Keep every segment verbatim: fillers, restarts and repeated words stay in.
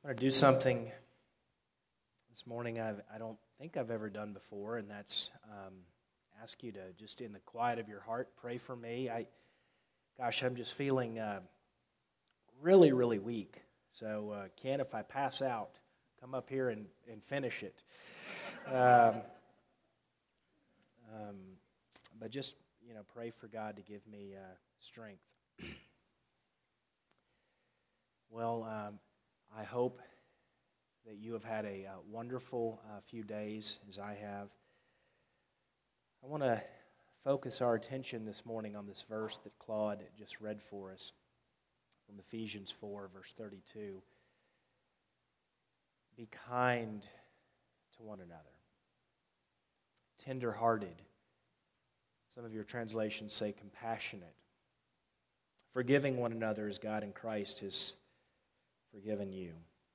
I'm going to do something this morning I've, I don't think I've ever done before, and that's um, ask you to just in the quiet of your heart pray for me. I, gosh, I'm just feeling uh, really, really weak. So, uh, Ken, if I pass out, come up here and, and finish it. Um, um, but just, you know, pray for God to give me uh, strength. Well, um, I hope that you have had a uh, wonderful uh, few days, as I have. I want to focus our attention this morning on this verse that Claude just read for us from Ephesians four, verse thirty-two. Be kind to one another, tender-hearted. Some of your translations say compassionate, forgiving one another as God in Christ has forgiven you.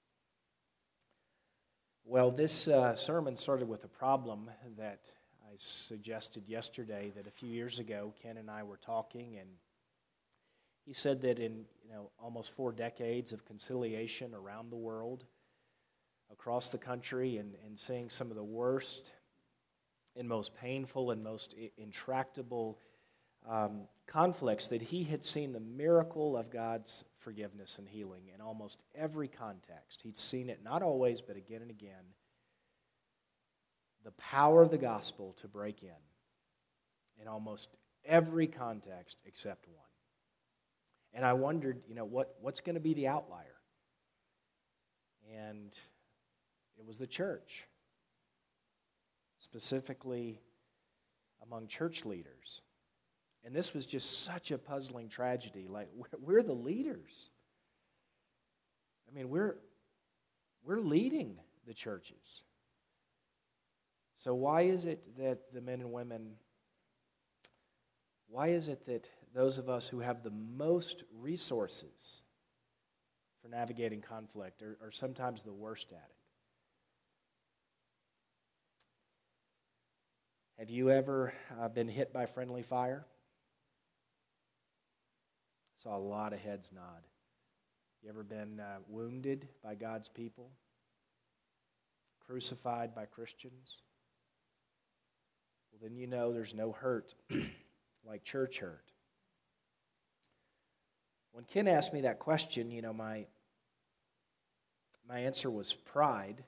Well, this uh, sermon started with a problem that I suggested yesterday, that a few years ago, Ken and I were talking, and he said that in you know almost four decades of conciliation around the world, across the country, and, and seeing some of the worst and most painful and most intractable um, conflicts, that he had seen the miracle of God's forgiveness and healing in almost every context. He'd seen it, not always, but again and again. The power of the gospel to break in, in almost every context except one. And I wondered, you know, what, what's going to be the outlier? And it was the church, specifically among church leaders. And this was just such a puzzling tragedy. Like, we're the leaders. I mean, we're we're leading the churches. So why is it that the men and women, why is it that those of us who have the most resources for navigating conflict are, are sometimes the worst at it? Have you ever uh, been hit by friendly fire? Saw a lot of heads nod. You ever been uh, wounded by God's people? Crucified by Christians? Well, then you know there's no hurt like church hurt. When Ken asked me that question, you know, my, my answer was pride.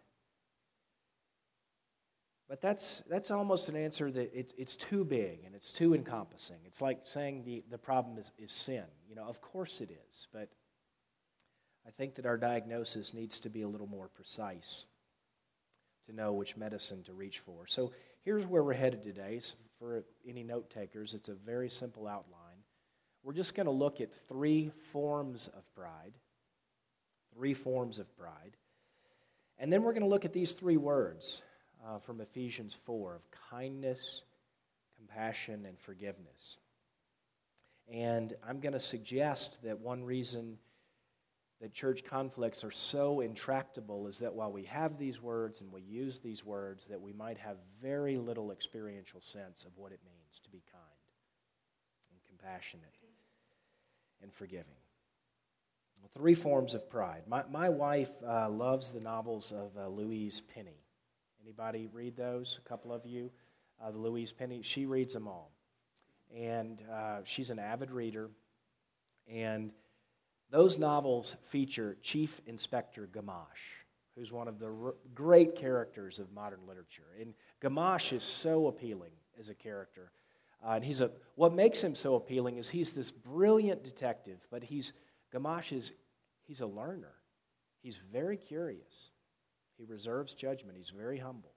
But that's that's almost an answer that it's it's too big and it's too encompassing. It's like saying the, the problem is, is sin. You know, of course it is, but I think that our diagnosis needs to be a little more precise to know which medicine to reach for. So here's where we're headed today. So for any note takers, it's a very simple outline. We're just going to look at three forms of pride. Three forms of pride. And then we're going to look at these three words. Uh, from Ephesians four, of kindness, compassion, and forgiveness. And I'm going to suggest that one reason that church conflicts are so intractable is that while we have these words and we use these words, that we might have very little experiential sense of what it means to be kind and compassionate and forgiving. Well, three forms of pride. My, my wife uh, loves the novels of uh, Louise Penny. Anybody read those? A couple of you. Uh, the Louise Penny, she reads them all. And uh, she's an avid reader. And those novels feature Chief Inspector Gamache, who's one of the r- great characters of modern literature. And Gamache is so appealing as a character. Uh, and he's a what makes him so appealing is he's this brilliant detective, but he's Gamache is he's a learner. He's very curious. He reserves judgment. He's very humble.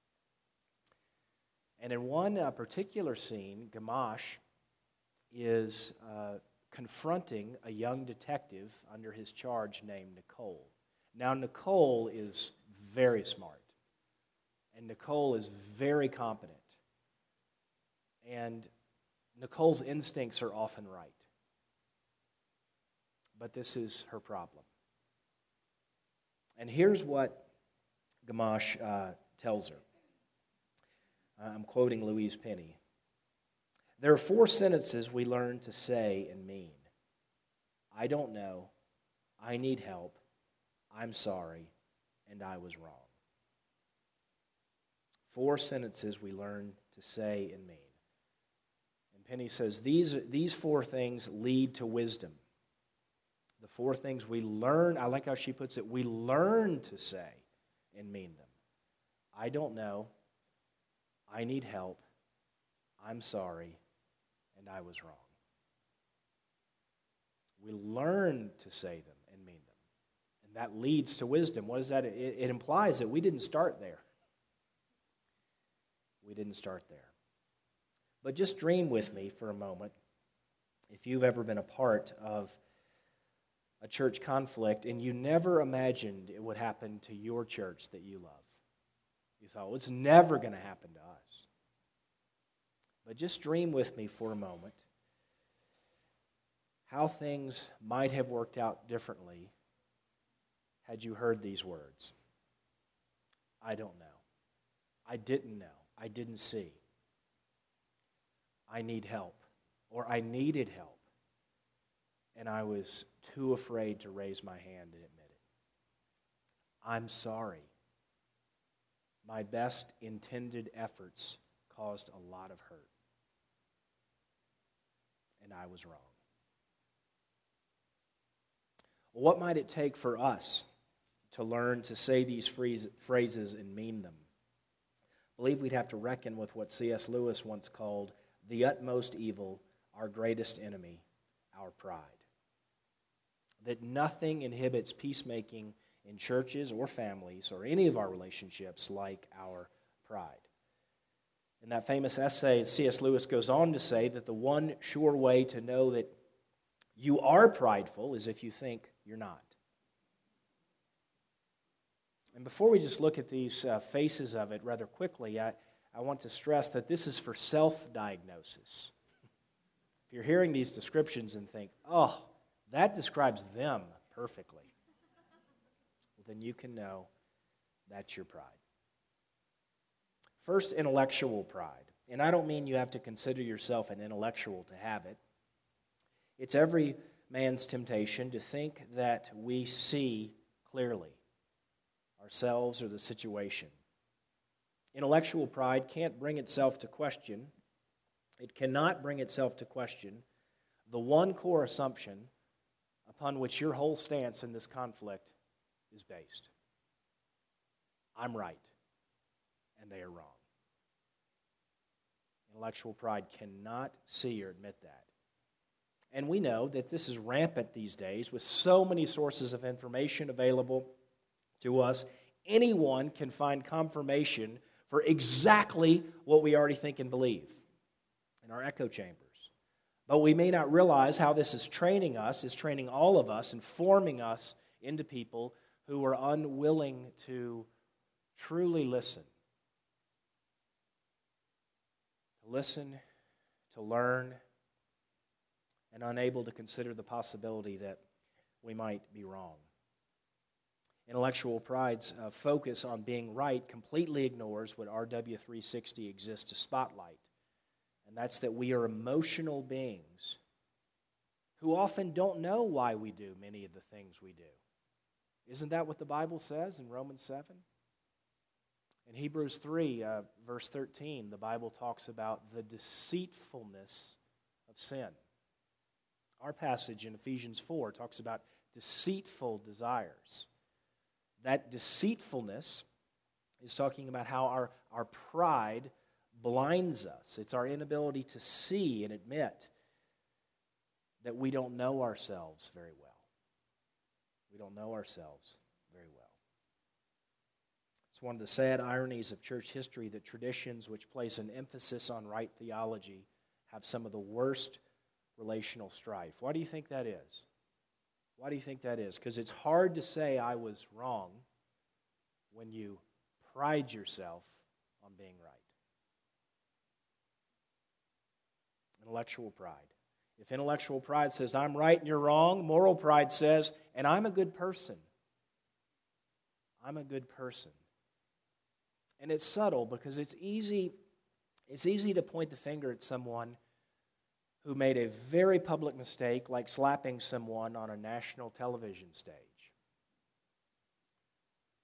And in one uh, particular scene, Gamache is uh, confronting a young detective under his charge named Nicole. Now, Nicole is very smart, and Nicole is very competent. And Nicole's instincts are often right. But this is her problem. And here's what Gamache uh, tells her. I'm quoting Louise Penny. There are four sentences we learn to say and mean. I don't know. I need help. I'm sorry, and I was wrong. Four sentences we learn to say and mean. And Penny says these, these four things lead to wisdom. The four things we learn, I like how she puts it, we learn to say and mean them. I don't know. I need help. I'm sorry, and I was wrong. We learn to say them and mean them. And that leads to wisdom. What is that? It, it implies that we didn't start there. We didn't start there. But just dream with me for a moment if you've ever been a part of a church conflict and you never imagined it would happen to your church that you love. You thought, well, it's never going to happen to us. But just dream with me for a moment how things might have worked out differently had you heard these words. I don't know. I didn't know. I didn't see. I need help. Or I needed help. And I was too afraid to raise my hand and admit it. I'm sorry. My best intended efforts caused a lot of hurt. And I was wrong. Well, what might it take for us to learn to say these phrases and mean them? I believe we'd have to reckon with what C S Lewis once called the utmost evil, our greatest enemy, our pride. That nothing inhibits peacemaking in churches or families or any of our relationships like our pride. In that famous essay, C S Lewis goes on to say that the one sure way to know that you are prideful is if you think you're not. And before we just look at these uh, faces of it rather quickly, I, I want to stress that this is for self-diagnosis. If you're hearing these descriptions and think, oh, that describes them perfectly, well, then you can know that's your pride. First, intellectual pride. And I don't mean you have to consider yourself an intellectual to have it. It's every man's temptation to think that we see clearly ourselves or the situation. Intellectual pride can't bring itself to question. It cannot bring itself to question the one core assumption upon which your whole stance in this conflict is based. I'm right, and they are wrong. Intellectual pride cannot see or admit that. And we know that this is rampant these days with so many sources of information available to us. Anyone can find confirmation for exactly what we already think and believe in our echo chambers. But we may not realize how this is training us, is training all of us, and forming us into people who are unwilling to truly listen. To listen, to learn, and unable to consider the possibility that we might be wrong. Intellectual pride's uh, focus on being right completely ignores what R W three sixty exists to spotlight, and that's that we are emotional beings who often don't know why we do many of the things we do. Isn't that what the Bible says in Romans seven? In Hebrews three, uh, verse thirteen, the Bible talks about the deceitfulness of sin. Our passage in Ephesians four talks about deceitful desires. That deceitfulness is talking about how our, our pride blinds us. It's our inability to see and admit that we don't know ourselves very well. We don't know ourselves very well. It's one of the sad ironies of church history that traditions which place an emphasis on right theology have some of the worst relational strife. Why do you think that is? Why do you think that is? Because it's hard to say I was wrong when you pride yourself on being right. Intellectual pride. If intellectual pride says I'm right and you're wrong, moral pride says, and I'm a good person. I'm a good person. And it's subtle because it's easy, it's easy to point the finger at someone who made a very public mistake, like slapping someone on a national television stage.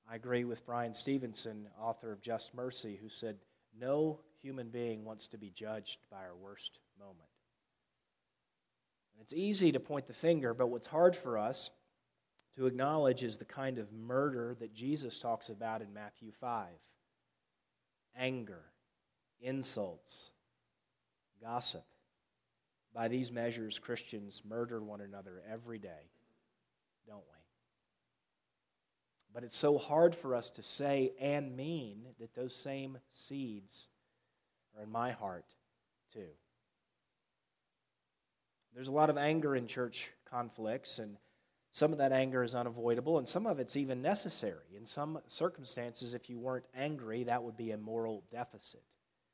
I agree with Brian Stevenson, author of Just Mercy, who said, "No human being wants to be judged by our worst moment." And it's easy to point the finger, but what's hard for us to acknowledge is the kind of murder that Jesus talks about in Matthew five. Anger, insults, gossip. By these measures, Christians murder one another every day, don't we? But it's so hard for us to say and mean that those same seeds are in my heart too. There's a lot of anger in church conflicts, and some of that anger is unavoidable, and some of it's even necessary. In some circumstances, if you weren't angry, that would be a moral deficit.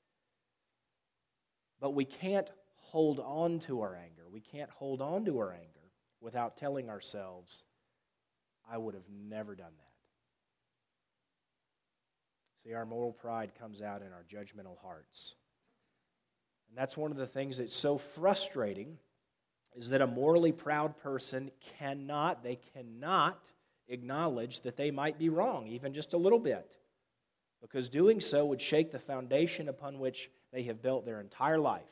But we can't hold on to our anger. We can't hold on to our anger without telling ourselves, I would have never done that. See, our moral pride comes out in our judgmental hearts. And that's one of the things that's so frustrating, is that a morally proud person cannot, they cannot acknowledge that they might be wrong, even just a little bit. Because doing so would shake the foundation upon which they have built their entire life.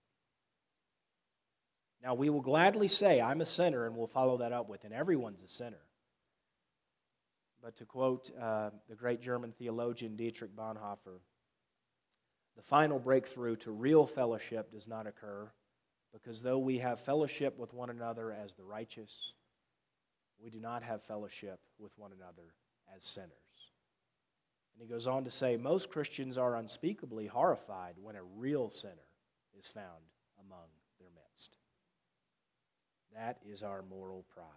Now, we will gladly say, I'm a sinner, and we'll follow that up with, and everyone's a sinner. But to quote uh, the great German theologian Dietrich Bonhoeffer, the final breakthrough to real fellowship does not occur because though we have fellowship with one another as the righteous, we do not have fellowship with one another as sinners. And he goes on to say, most Christians are unspeakably horrified when a real sinner is found among their midst. That is our moral pride.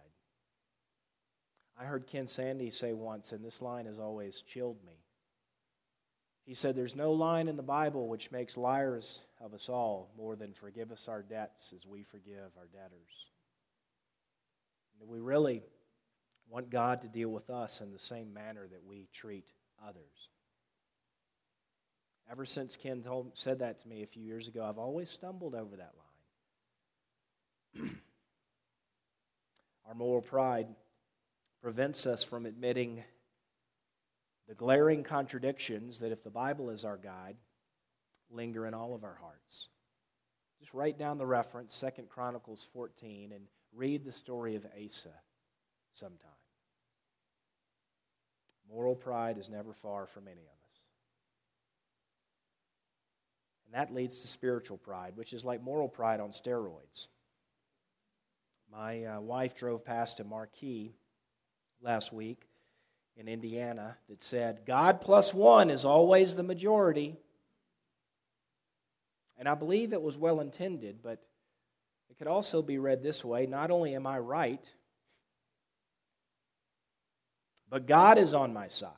I heard Ken Sande say once, and this line has always chilled me. He said, there's no line in the Bible which makes liars of us all more than forgive us our debts as we forgive our debtors. And we really want God to deal with us in the same manner that we treat others. Ever since Ken told, said that to me a few years ago, I've always stumbled over that line. Our moral pride prevents us from admitting the glaring contradictions that, if the Bible is our guide, linger in all of our hearts. Just write down the reference, Second Chronicles fourteen, and read the story of Asa sometime. Moral pride is never far from any of us. And that leads to spiritual pride, which is like moral pride on steroids. My uh, wife drove past a marquee last week in Indiana that said, God plus one is always the majority. And I believe it was well intended, but it could also be read this way, not only am I right, but God is on my side.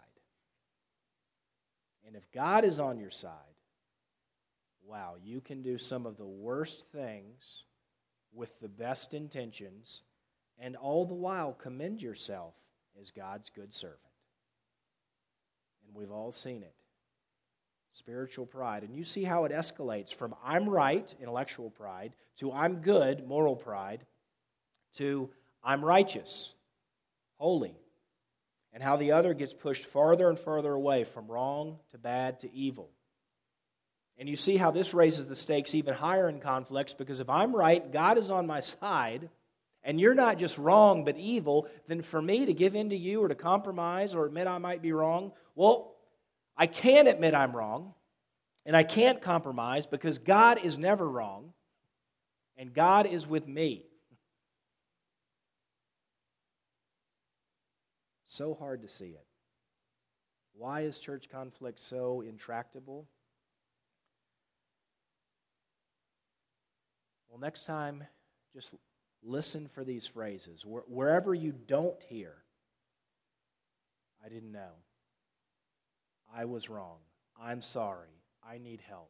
And if God is on your side, wow, you can do some of the worst things with the best intentions, and all the while commend yourself as God's good servant. And we've all seen it. Spiritual pride. And you see how it escalates from I'm right, intellectual pride, to I'm good, moral pride, to I'm righteous, holy. And how the other gets pushed farther and farther away from wrong to bad to evil. And you see how this raises the stakes even higher in conflicts, because if I'm right, God is on my side, and you're not just wrong but evil, then for me to give in to you or to compromise or admit I might be wrong, well, I can't admit I'm wrong, and I can't compromise because God is never wrong, and God is with me. So hard to see it. Why is church conflict so intractable? Well, next time, just listen for these phrases. Wherever you don't hear, I didn't know. I was wrong. I'm sorry. I need help.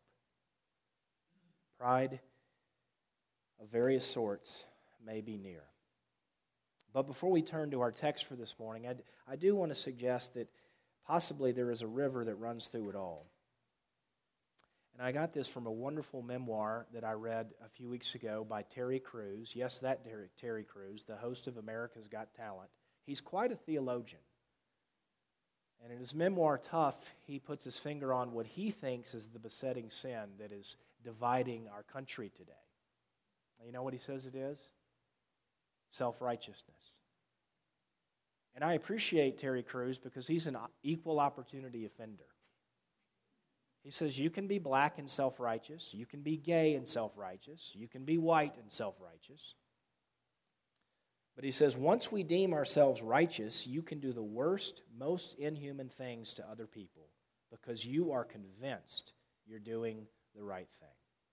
Pride of various sorts may be near. But before we turn to our text for this morning, I, I do want to suggest that possibly there is a river that runs through it all. And I got this from a wonderful memoir that I read a few weeks ago by Terry Crews. Yes, that Terry, Terry Crews, the host of America's Got Talent. He's quite a theologian. And in his memoir, Tough, he puts his finger on what he thinks is the besetting sin that is dividing our country today. And you know what he says it is? Self-righteousness. And I appreciate Terry Crews because he's an equal opportunity offender. He says you can be black and self-righteous, you can be gay and self-righteous, you can be white and self-righteous. But he says once we deem ourselves righteous, you can do the worst, most inhuman things to other people because you are convinced you're doing the right thing.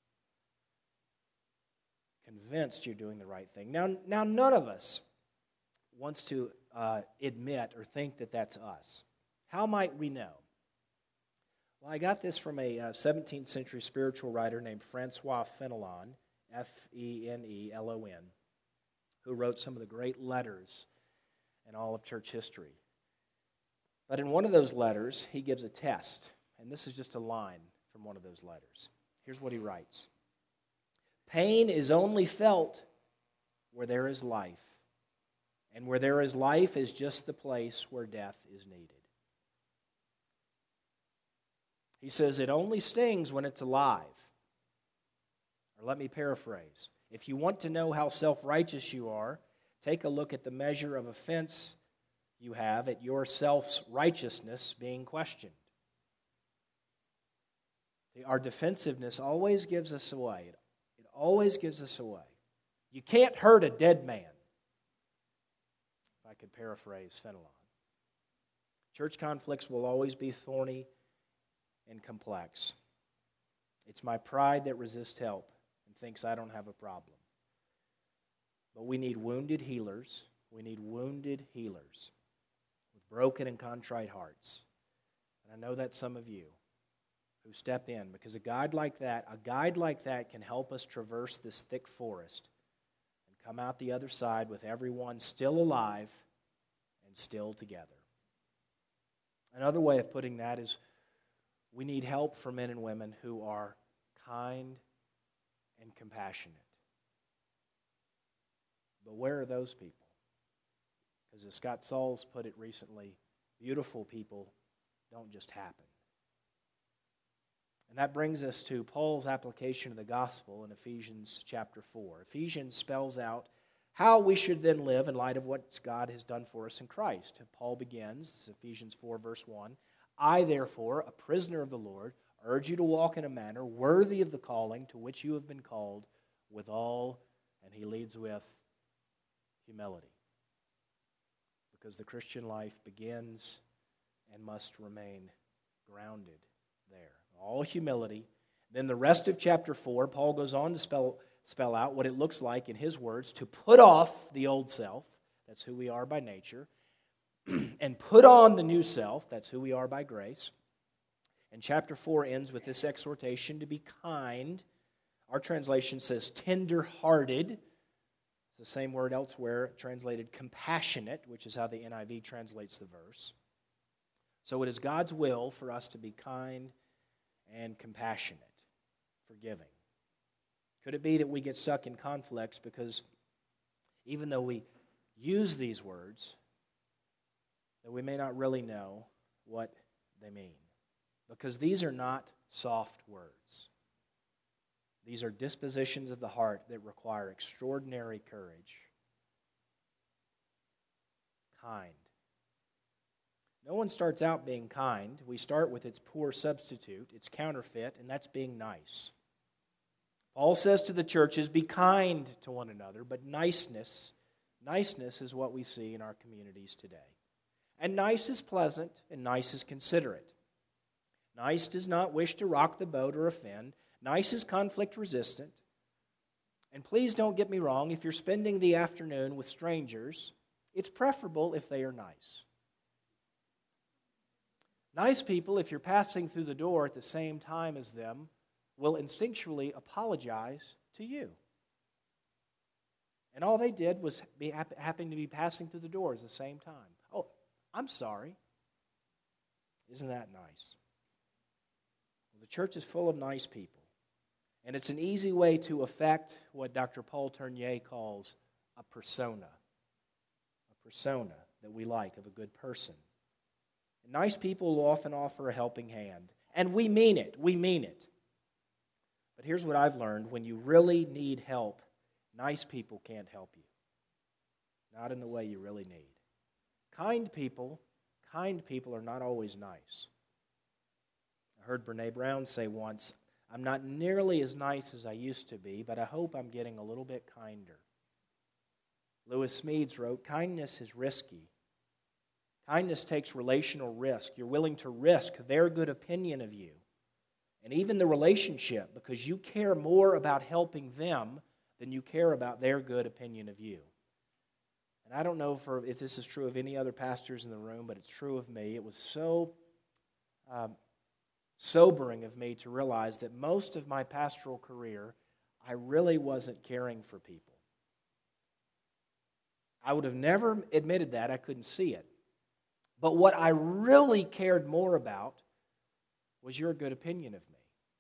Convinced you're doing the right thing. Now, now none of us wants to uh, admit or think that that's us. How might we know? Well, I got this from a uh, seventeenth century spiritual writer named Francois Fenelon, F E N E L O N, who wrote some of the great letters in all of church history. But in one of those letters, he gives a test, and this is just a line from one of those letters. Here's what he writes. Pain is only felt where there is life, and where there is life is just the place where death is needed. He says it only stings when it's alive. Or let me paraphrase. If you want to know how self-righteous you are, take a look at the measure of offense you have at your self-righteousness being questioned. Our defensiveness always gives us away. It, it always gives us away. You can't hurt a dead man, if I could paraphrase Fenelon. Church conflicts will always be thorny and complex. It's my pride that resists help and thinks I don't have a problem. But we need wounded healers. We need wounded healers with broken and contrite hearts. And I know that's some of you who step in, because a guide like that, a guide like that can help us traverse this thick forest and come out the other side with everyone still alive and still together. Another way of putting that is we need help for men and women who are kind and compassionate. But where are those people? Because as Scott Sauls put it recently, beautiful people don't just happen. And that brings us to Paul's application of the gospel in Ephesians chapter four. Ephesians spells out how we should then live in light of what God has done for us in Christ. Paul begins, this is Ephesians four, verse one, I, therefore, a prisoner of the Lord, urge you to walk in a manner worthy of the calling to which you have been called, with all, and he leads with humility. Because the Christian life begins and must remain grounded there. All humility. Then the rest of chapter four, Paul goes on to spell, spell out what it looks like, in his words, to put off the old self, that's who we are by nature, and put on the new self, that's who we are by grace. And chapter four ends with this exhortation to be kind. Our translation says tender-hearted. It's the same word elsewhere translated compassionate, which is how the N I V translates the verse. So it is God's will for us to be kind and compassionate, forgiving. Could it be that we get stuck in conflicts because even though we use these words, that we may not really know what they mean? Because these are not soft words. These are dispositions of the heart that require extraordinary courage. Kind. No one starts out being kind. We start with its poor substitute, its counterfeit, and that's being nice. Paul says to the churches, be kind to one another, but niceness, niceness is what we see in our communities today. And nice is pleasant, and nice is considerate. Nice does not wish to rock the boat or offend. Nice is conflict resistant. And please don't get me wrong, if you're spending the afternoon with strangers, it's preferable if they are nice. Nice people, if you're passing through the door at the same time as them, will instinctually apologize to you. And all they did was be happening to be passing through the door at the same time. Oh, I'm sorry. Isn't that nice? Well, the church is full of nice people. And it's an easy way to affect what Doctor Paul Tournier calls a persona. A persona that we like of a good person. Nice people will often offer a helping hand. And we mean it. We mean it. But here's what I've learned. When you really need help, nice people can't help you. Not in the way you really need. Kind people, kind people are not always nice. I heard Brene Brown say once, I'm not nearly as nice as I used to be, but I hope I'm getting a little bit kinder. Lewis Smedes wrote, kindness is risky. Kindness takes relational risk. You're willing to risk their good opinion of you and even the relationship because you care more about helping them than you care about their good opinion of you. And I don't know for, if this is true of any other pastors in the room, but it's true of me. It was so um, sobering of me to realize that most of my pastoral career, I really wasn't caring for people. I would have never admitted that. I couldn't see it. But what I really cared more about was your good opinion of me.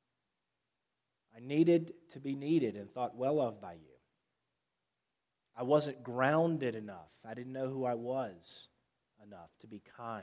I needed to be needed and thought well of by you. I wasn't grounded enough. I didn't know who I was enough to be kind.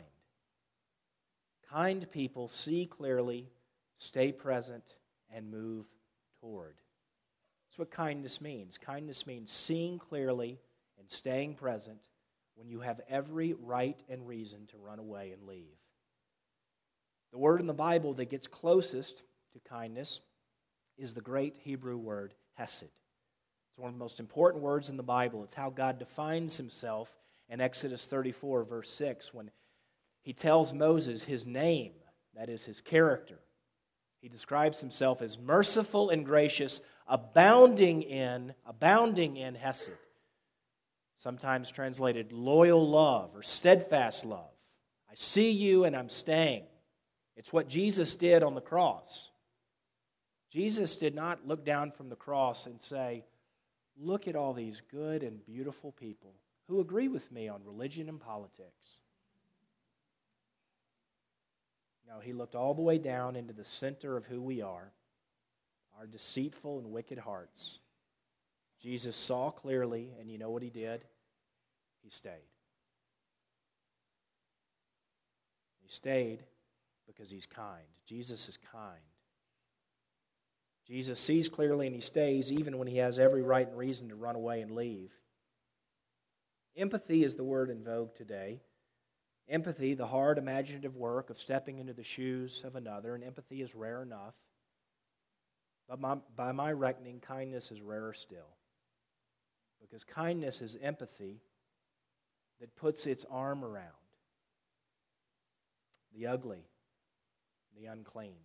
Kind people see clearly, stay present, and move toward. That's what kindness means. Kindness means seeing clearly and staying present when you have every right and reason to run away and leave. The word in the Bible that gets closest to kindness is the great Hebrew word hesed. It's one of the most important words in the Bible. It's how God defines himself in Exodus thirty-four, verse six, when he tells Moses his name, that is his character. He describes himself as merciful and gracious, abounding in, abounding in hesed. Sometimes translated loyal love or steadfast love. I see you and I'm staying. It's what Jesus did on the cross. Jesus did not look down from the cross and say, look at all these good and beautiful people who agree with me on religion and politics. No, he looked all the way down into the center of who we are, our deceitful and wicked hearts. Jesus saw clearly, and you know what he did? He stayed. He stayed because he's kind. Jesus is kind. Jesus sees clearly and he stays even when he has every right and reason to run away and leave. Empathy is the word in vogue today. Empathy, the hard imaginative work of stepping into the shoes of another, and empathy is rare enough. But my, by my reckoning, kindness is rarer still. Because kindness is empathy that puts its arm around the ugly, the unclean.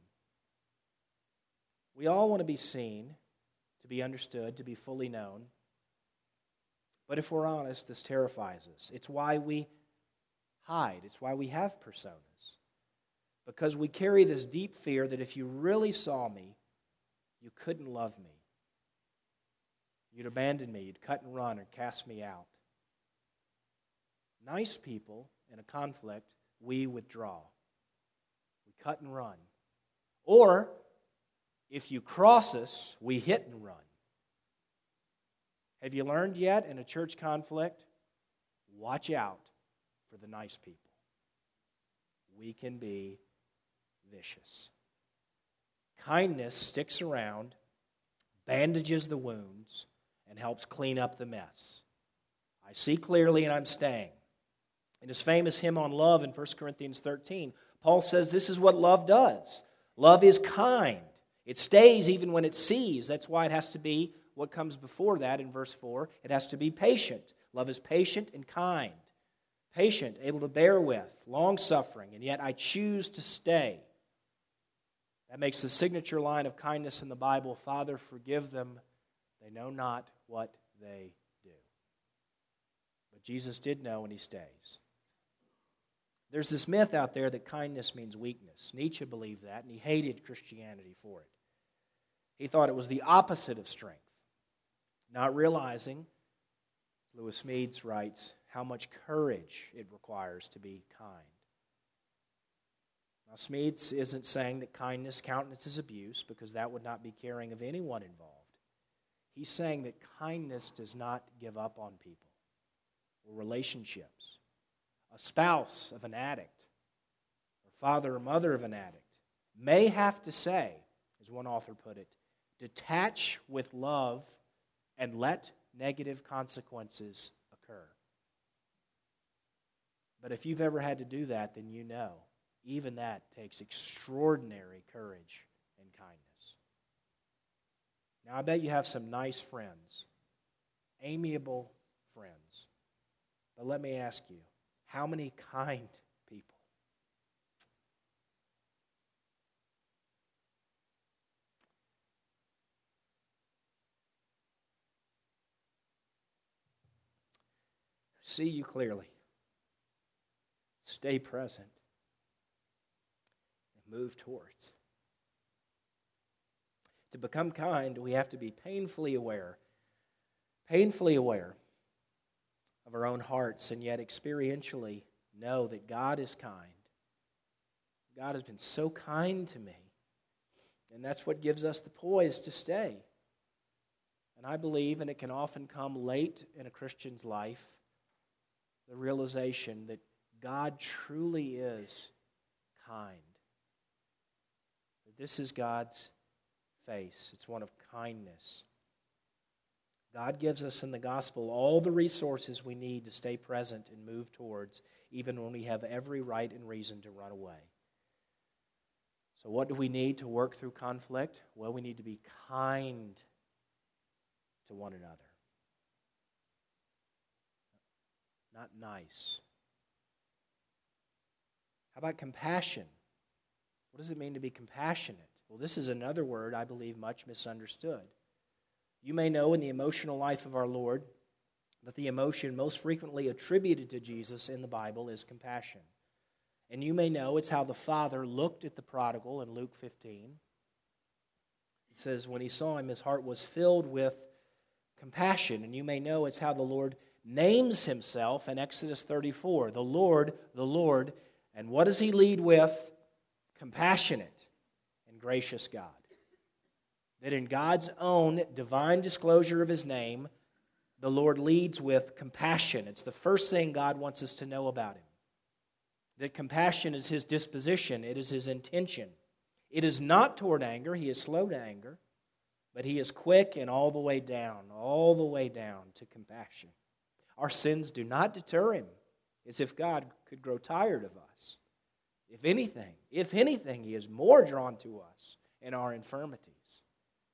We all want to be seen, to be understood, to be fully known. But if we're honest, this terrifies us. It's why we hide. It's why we have personas. Because we carry this deep fear that if you really saw me, you couldn't love me. You'd abandon me, you'd cut and run or cast me out. Nice people in a conflict, we withdraw. We cut and run. Or, if you cross us, we hit and run. Have you learned yet in a church conflict? Watch out for the nice people. We can be vicious. Kindness sticks around, bandages the wounds, and helps clean up the mess. I see clearly and I'm staying. In his famous hymn on love in First Corinthians thirteen, Paul says this is what love does. Love is kind. It stays even when it sees. That's why it has to be what comes before that in verse four. It has to be patient. Love is patient and kind. Patient, able to bear with, long-suffering, and yet I choose to stay. That makes the signature line of kindness in the Bible, Father, forgive them. They know not what they do. But Jesus did know, and he stays. There's this myth out there that kindness means weakness. Nietzsche believed that, and he hated Christianity for it. He thought it was the opposite of strength, not realizing, Lewis Smedes writes, how much courage it requires to be kind. Now, Smedes isn't saying that kindness countenances abuse, because that would not be caring of anyone involved. He's saying that kindness does not give up on people or relationships. A spouse of an addict father or mother of an addict, may have to say, as one author put it, detach with love and let negative consequences occur. But if you've ever had to do that, then you know, even that takes extraordinary courage and kindness. Now, I bet you have some nice friends, amiable friends. But let me ask you, how many kind people? See you clearly. Stay present. And move towards. To become kind, we have to be painfully aware, painfully aware of our own hearts, and yet experientially know that God is kind. God has been so kind to me. And that's what gives us the poise to stay. And I believe, and it can often come late in a Christian's life, the realization that God truly is kind. That this is God's face. It's one of kindness. God gives us in the gospel all the resources we need to stay present and move towards, even when we have every right and reason to run away. So what do we need to work through conflict? Well, we need to be kind to one another. Not nice. How about compassion? What does it mean to be compassionate? Well, this is another word I believe much misunderstood. You may know in the emotional life of our Lord that the emotion most frequently attributed to Jesus in the Bible is compassion. And you may know it's how the Father looked at the prodigal in Luke fifteen. It says, when he saw him, his heart was filled with compassion. And you may know it's how the Lord names himself in Exodus thirty-four. The Lord, the Lord. And what does he lead with? Compassionate and gracious God. That in God's own divine disclosure of his name, the Lord leads with compassion. It's the first thing God wants us to know about him. That compassion is his disposition. It is his intention. It is not toward anger. He is slow to anger. But he is quick and all the way down, all the way down to compassion. Our sins do not deter him, as if God could grow tired of us. If anything, if anything, he is more drawn to us in our infirmities.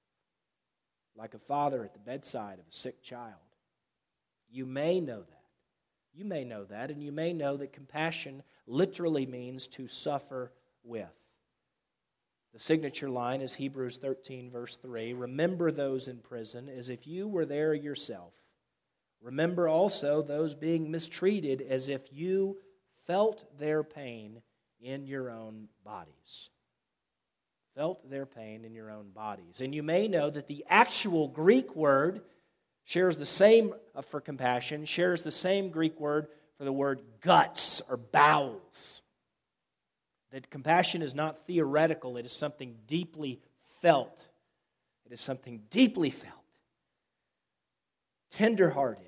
Like a father at the bedside of a sick child. You may know that. You may know that, and you may know that compassion literally means to suffer with. The signature line is Hebrews thirteen, verse three. Remember those in prison as if you were there yourself. Remember also those being mistreated as if you felt their pain in your own bodies. Felt their pain in your own bodies. And you may know that the actual Greek word shares the same, uh, for compassion, shares the same Greek word for the word guts or bowels. That compassion is not theoretical, it is something deeply felt. It is something deeply felt. Tender-hearted.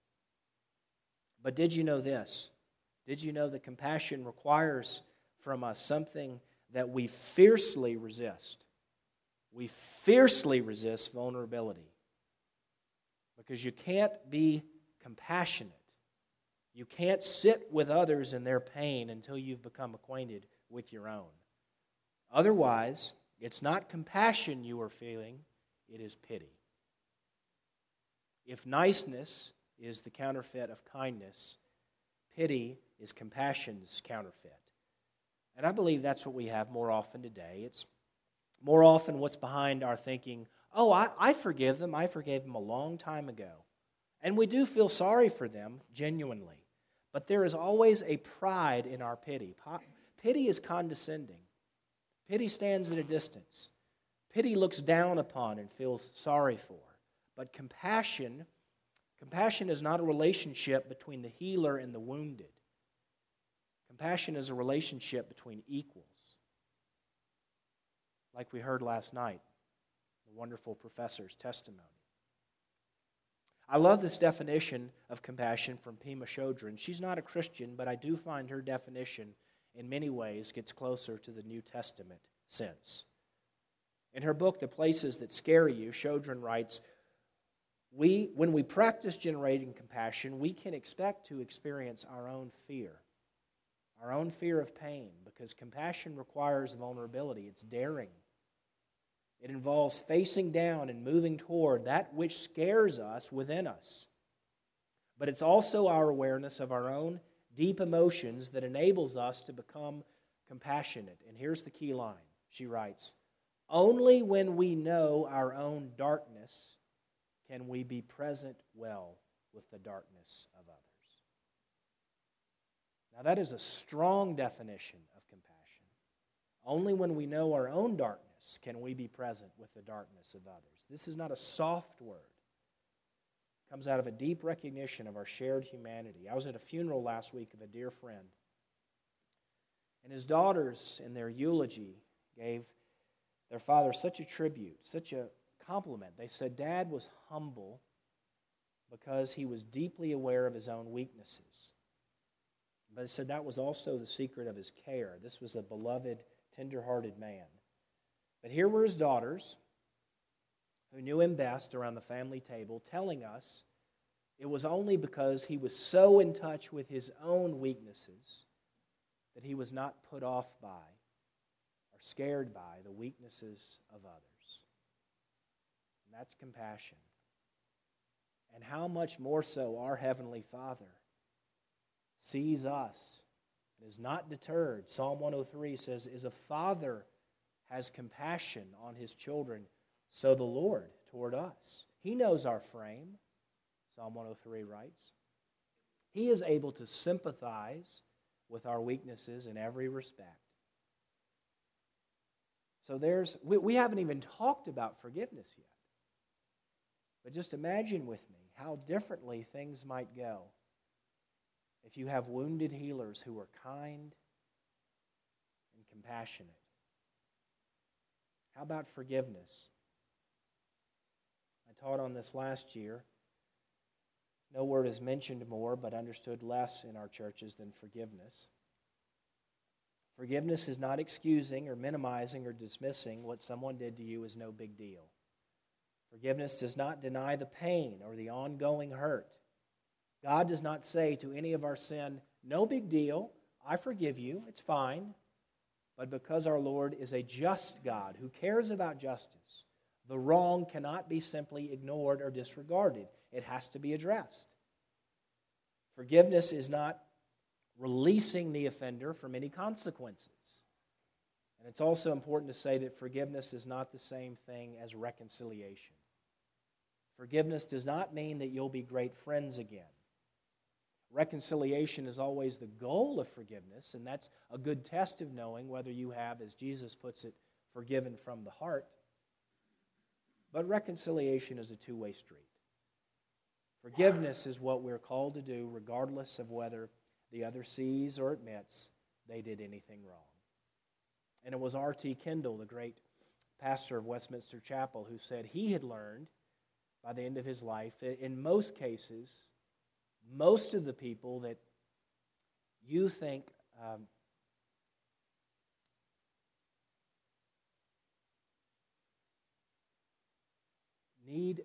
But did you know this? Did you know that compassion requires from us something that we fiercely resist? We fiercely resist vulnerability. Because you can't be compassionate. You can't sit with others in their pain until you've become acquainted with your own. Otherwise, it's not compassion you are feeling, it is pity. If niceness is the counterfeit of kindness, pity is compassion's counterfeit. And I believe that's what we have more often today. It's more often what's behind our thinking, oh, I, I forgive them. I forgave them a long time ago. And we do feel sorry for them, genuinely. But there is always a pride in our pity. Pity is condescending. Pity stands at a distance. Pity looks down upon and feels sorry for. But compassion, compassion is not a relationship between the healer and the wounded. Compassion is a relationship between equals. Like we heard last night, the wonderful professor's testimony. I love this definition of compassion from Pema Chodron. She's not a Christian, but I do find her definition in many ways, gets closer to the New Testament sense. In her book, The Places That Scare You, Sjögren writes, we, when we practice generating compassion, we can expect to experience our own fear, our own fear of pain, because compassion requires vulnerability. It's daring. It involves facing down and moving toward that which scares us within us. But it's also our awareness of our own deep emotions that enables us to become compassionate. And here's the key line. She writes, only when we know our own darkness can we be present well with the darkness of others. Now that is a strong definition of compassion. Only when we know our own darkness can we be present with the darkness of others. This is not a soft word. It comes out of a deep recognition of our shared humanity. I was at a funeral last week of a dear friend, and his daughters, in their eulogy, gave their father such a tribute, such a compliment. They said Dad was humble because he was deeply aware of his own weaknesses. But they said that was also the secret of his care. This was a beloved, tender-hearted man. But here were his daughters, who knew him best around the family table, telling us it was only because he was so in touch with his own weaknesses that he was not put off by or scared by the weaknesses of others. And that's compassion. And how much more so our Heavenly Father sees us and is not deterred. Psalm one oh three says, as a father has compassion on his children, so the Lord toward us. He knows our frame, Psalm one oh three writes. He is able to sympathize with our weaknesses in every respect. So there's, we, we haven't even talked about forgiveness yet. But just imagine with me how differently things might go if you have wounded healers who are kind and compassionate. How about forgiveness? I taught on this last year. No word is mentioned more but understood less in our churches than forgiveness. Forgiveness is not excusing or minimizing or dismissing what someone did to you as no big deal. Forgiveness does not deny the pain or the ongoing hurt. God does not say to any of our sin, no big deal, I forgive you, it's fine. But because our Lord is a just God who cares about justice, the wrong cannot be simply ignored or disregarded. It has to be addressed. Forgiveness is not releasing the offender from any consequences. And it's also important to say that forgiveness is not the same thing as reconciliation. Forgiveness does not mean that you'll be great friends again. Reconciliation is always the goal of forgiveness, and that's a good test of knowing whether you have, as Jesus puts it, forgiven from the heart. But reconciliation is a two-way street. Forgiveness is what we're called to do regardless of whether the other sees or admits they did anything wrong. And it was R T Kendall, the great pastor of Westminster Chapel, who said he had learned by the end of his life that in most cases, most of the people that you think um, need,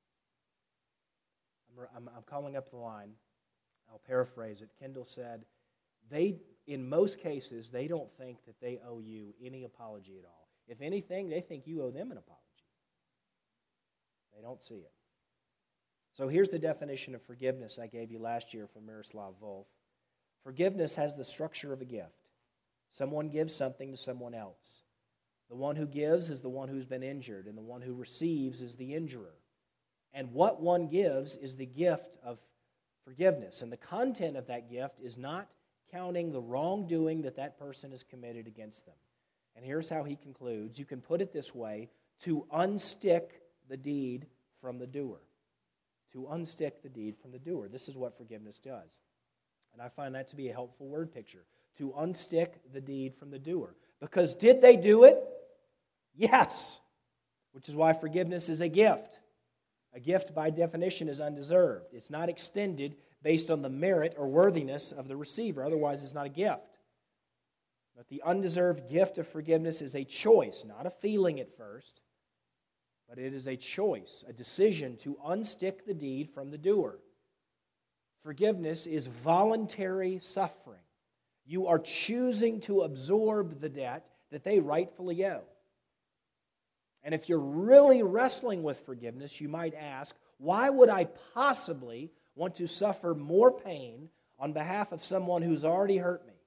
I'm, I'm, I'm calling up the line, I'll paraphrase it. Kendall said, they, in most cases, they don't think that they owe you any apology at all. If anything, they think you owe them an apology. They don't see it. So here's the definition of forgiveness I gave you last year from Miroslav Volf. Forgiveness has the structure of a gift. Someone gives something to someone else. The one who gives is the one who's been injured, and the one who receives is the injurer. And what one gives is the gift of forgiveness. And the content of that gift is not counting the wrongdoing that that person has committed against them. And here's how he concludes. You can put it this way: to unstick the deed from the doer. To unstick the deed from the doer. This is what forgiveness does. And I find that to be a helpful word picture. To unstick the deed from the doer. Because did they do it? Yes. Which is why forgiveness is a gift. A gift by definition is undeserved. It's not extended based on the merit or worthiness of the receiver. Otherwise, it's not a gift. But the undeserved gift of forgiveness is a choice, not a feeling at first, but it is a choice, a decision to unstick the deed from the doer. Forgiveness is voluntary suffering. You are choosing to absorb the debt that they rightfully owe. And if you're really wrestling with forgiveness, you might ask, why would I possibly want to suffer more pain on behalf of someone who's already hurt me?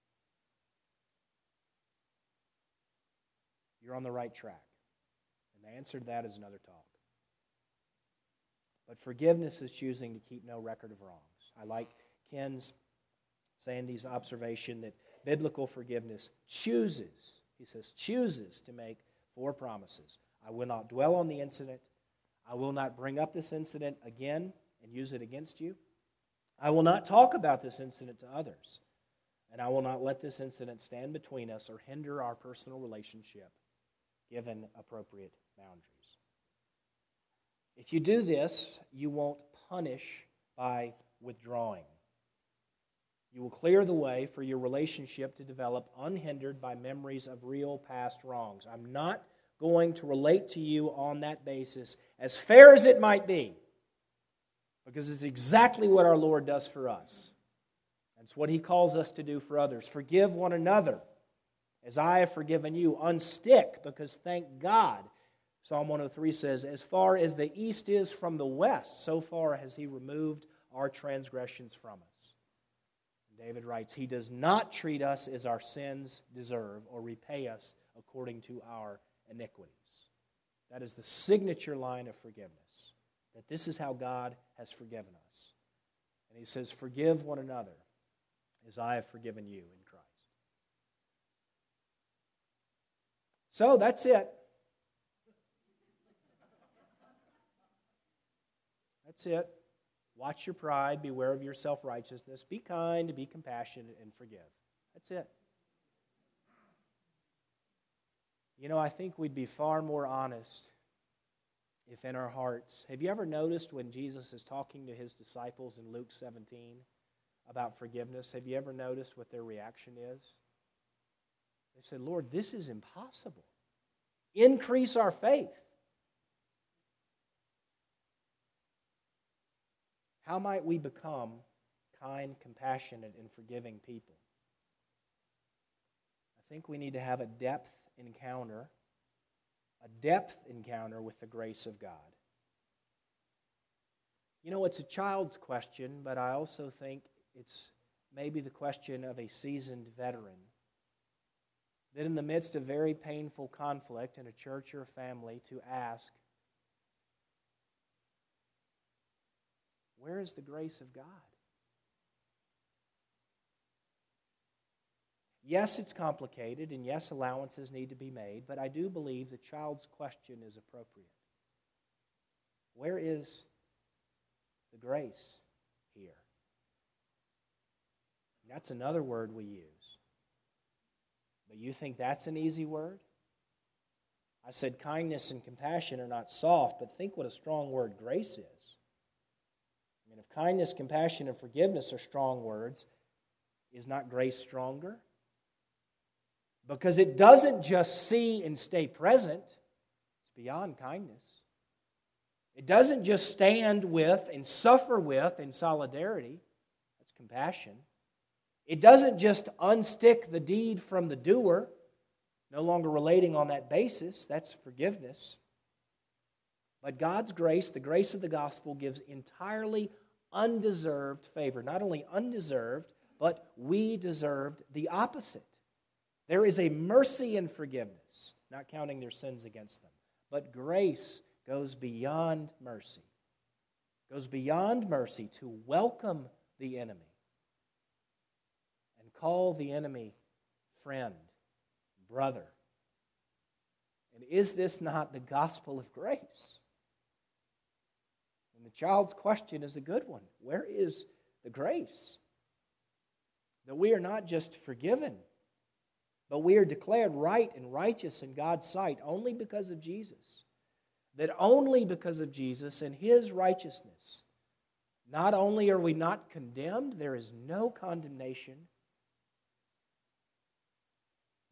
You're on the right track. And the answer to that is another talk. But forgiveness is choosing to keep no record of wrongs. I like Ken's, Sandy's observation that biblical forgiveness chooses, he says, chooses to make four promises. I will not dwell on the incident. I will not bring up this incident again and use it against you. I will not talk about this incident to others. And I will not let this incident stand between us or hinder our personal relationship, given appropriate boundaries. If you do this, you won't punish by withdrawing. You will clear the way for your relationship to develop unhindered by memories of real past wrongs. I'm not going to relate to you on that basis, as fair as it might be, because it's exactly what our Lord does for us. It's what He calls us to do for others. Forgive one another as I have forgiven you. Unstick, because thank God, Psalm one oh three says, as far as the east is from the west, so far has He removed our transgressions from us. David writes, He does not treat us as our sins deserve or repay us according to our iniquities. That is the signature line of forgiveness, that this is how God has forgiven us. And He says, forgive one another as I have forgiven you in Christ. So that's it. That's it. Watch your pride, beware of your self-righteousness, be kind, be compassionate, and forgive. That's it. You know, I think we'd be far more honest if in our hearts, have you ever noticed when Jesus is talking to His disciples in Luke seventeen about forgiveness, have you ever noticed what their reaction is? They said, Lord, this is impossible. Increase our faith. How might we become kind, compassionate, and forgiving people? I think we need to have a depth encounter, a depth encounter with the grace of God. You know, it's a child's question, but I also think it's maybe the question of a seasoned veteran. That in the midst of very painful conflict in a church or a family, to ask, where is the grace of God? Yes, it's complicated, and yes, allowances need to be made, but I do believe the child's question is appropriate. Where is the grace here? And that's another word we use. But you think that's an easy word? I said kindness and compassion are not soft, but think what a strong word grace is. I mean, if kindness, compassion, and forgiveness are strong words, is not grace stronger? Because it doesn't just see and stay present. It's beyond kindness. It doesn't just stand with and suffer with in solidarity. That's compassion. It doesn't just unstick the deed from the doer, no longer relating on that basis. That's forgiveness. But God's grace, the grace of the gospel, gives entirely undeserved favor. Not only undeserved, but we deserved the opposite. There is a mercy in forgiveness, not counting their sins against them. But grace goes beyond mercy. Goes beyond mercy to welcome the enemy and call the enemy friend, brother. And is this not the gospel of grace? And the child's question is a good one. Where is the grace? That we are not just forgiven, but we are declared right and righteous in God's sight only because of Jesus. That only because of Jesus and His righteousness, not only are we not condemned, there is no condemnation,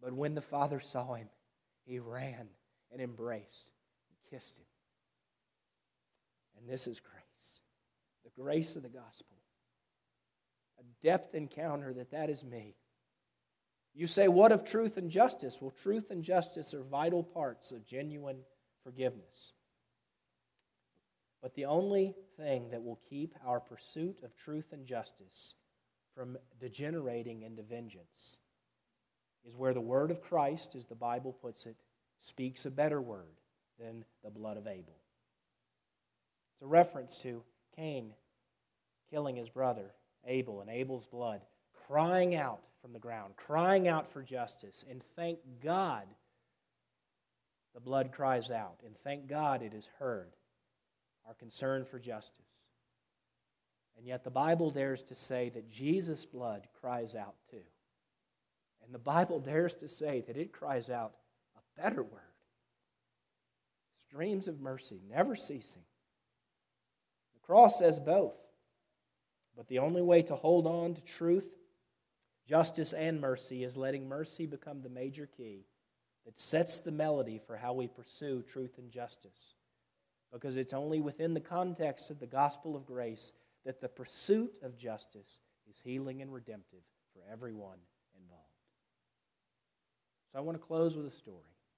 But when the Father saw him, he ran and embraced and kissed him. And this is grace, the grace of the gospel. A depth encounter that that is me. You say, what of truth and justice? Well, truth and justice are vital parts of genuine forgiveness. But the only thing that will keep our pursuit of truth and justice from degenerating into vengeance is where the word of Christ, as the Bible puts it, speaks a better word than the blood of Abel. It's a reference to Cain killing his brother Abel and Abel's blood, crying out from the ground, crying out for justice. And thank God the blood cries out. And thank God it is heard, our concern for justice. And yet the Bible dares to say that Jesus' blood cries out too. And the Bible dares to say that it cries out a better word. Streams of mercy, never ceasing. The cross says both. But the only way to hold on to truth, justice, and mercy is letting mercy become the major key that sets the melody for how we pursue truth and justice. Because it's only within the context of the gospel of grace that the pursuit of justice is healing and redemptive for everyone involved. So I want to close with a story.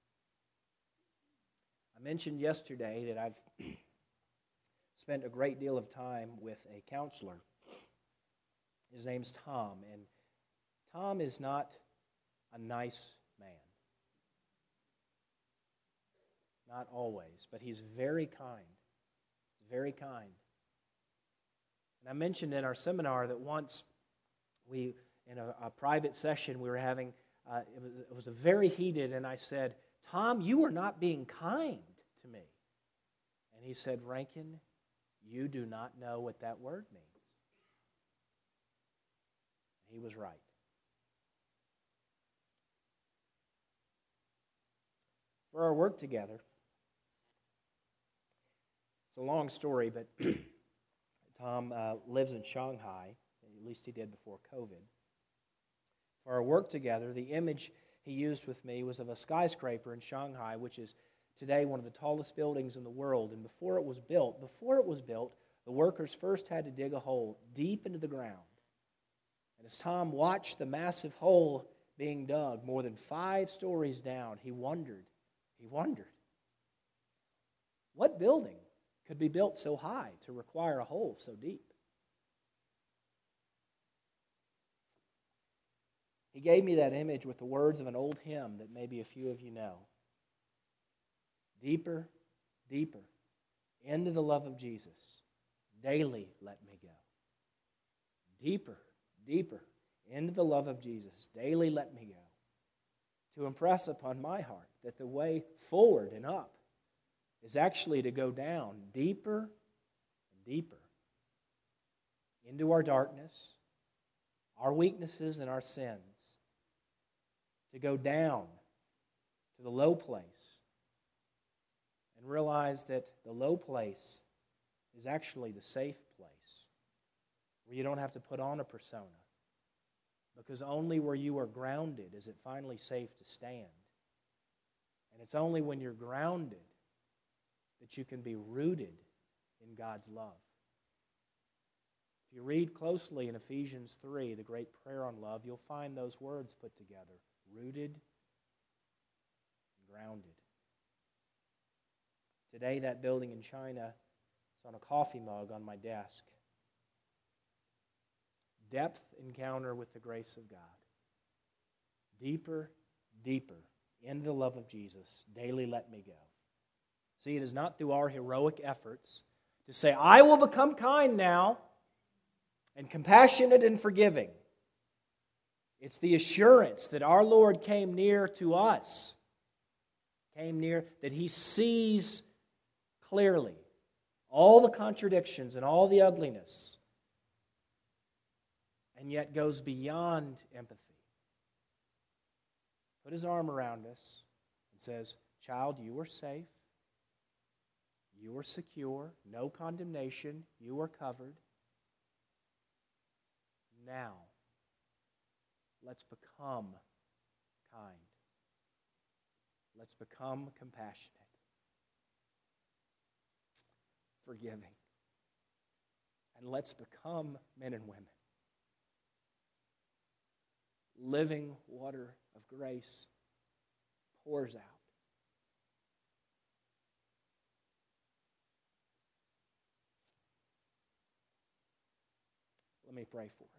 I mentioned yesterday that I've spent a great deal of time with a counselor. His name's Tom, and Tom is not a nice man. Not always, but he's very kind. Very kind. And I mentioned in our seminar that once we, in a, a private session we were having, uh, it, was, it was a very heated, and I said, Tom, you are not being kind to me. And he said, Rankin, you do not know what that word means. And he was right. For our work together, it's a long story, but Tom uh, lives in Shanghai, at least he did before COVID. For our work together, the image he used with me was of a skyscraper in Shanghai, which is today one of the tallest buildings in the world. And before it was built, before it was built, the workers first had to dig a hole deep into the ground. And as Tom watched the massive hole being dug, more than five stories down, he wondered, he wondered, what building could be built so high to require a hole so deep? He gave me that image with the words of an old hymn that maybe a few of you know. Deeper, deeper, into the love of Jesus, daily let me go. Deeper, deeper, into the love of Jesus, daily let me go. To impress upon my heart that the way forward and up is actually to go down deeper and deeper into our darkness, our weaknesses and our sins, to go down to the low place and realize that the low place is actually the safe place where you don't have to put on a persona, because only where you are grounded is it finally safe to stand. And it's only when you're grounded that you can be rooted in God's love. If you read closely in Ephesians three, the great prayer on love, you'll find those words put together, rooted and grounded. Today, that building in China is on a coffee mug on my desk. Depth encounter with the grace of God. Deeper, deeper into the love of Jesus. Daily let me go. See, it is not through our heroic efforts to say, I will become kind now and compassionate and forgiving. It's the assurance that our Lord came near to us, came near, that He sees clearly all the contradictions and all the ugliness, and yet goes beyond empathy. Put His arm around us and says, child, you are safe. You are secure. No condemnation. You are covered. Now, let's become kind. Let's become compassionate, forgiving, and let's become men and women. Living water of grace pours out. Let me pray for us.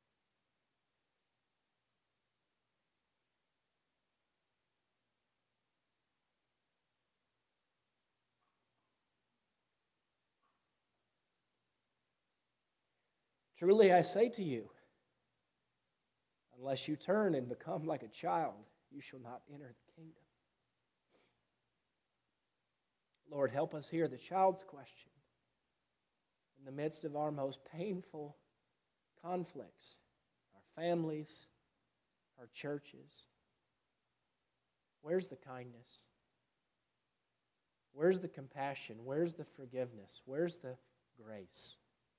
Truly I say to you, unless you turn and become like a child, you shall not enter the kingdom. Lord, help us hear the child's question in the midst of our most painful conflicts, our families, our churches. Where's the kindness? Where's the compassion? Where's the forgiveness? Where's the grace?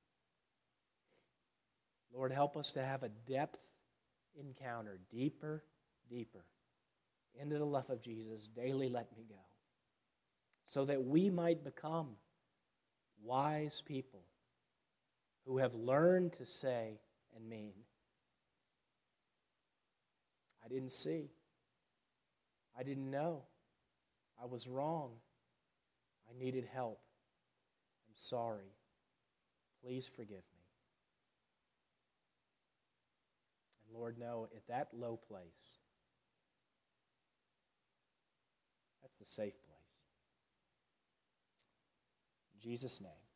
Lord, help us to have a depth encounter, deeper, deeper, into the love of Jesus. Daily let me go, so that we might become wise people who have learned to say and mean, I didn't see. I didn't know. I was wrong. I needed help. I'm sorry. Please forgive me. And Lord, know at that low place, that's the safe place. In Jesus' name.